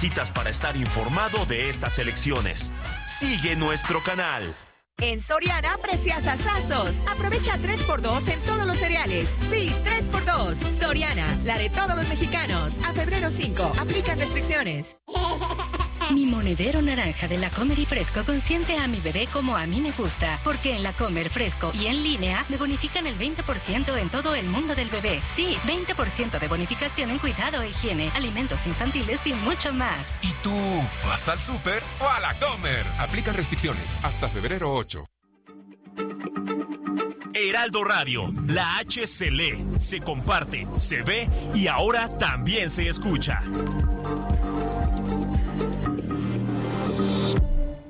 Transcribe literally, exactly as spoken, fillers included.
necesitas para estar informado de estas elecciones. Sigue nuestro canal. En Soriana, preciasazazos. Aprovecha tres por dos en todos los cereales. Sí, tres por dos. Soriana, la de todos los mexicanos. A febrero cinco, aplican restricciones. Mi monedero naranja de la Comer y Fresco consiente a mi bebé como a mí me gusta, porque en la Comer Fresco y en línea me bonifican el veinte por ciento en todo el mundo del bebé. Sí, veinte por ciento de bonificación en cuidado e higiene, alimentos infantiles y mucho más. ¿Y tú vas al súper o a la Comer? Aplican restricciones hasta febrero ocho. Heraldo Radio, la H se lee, se comparte, se ve y ahora también se escucha.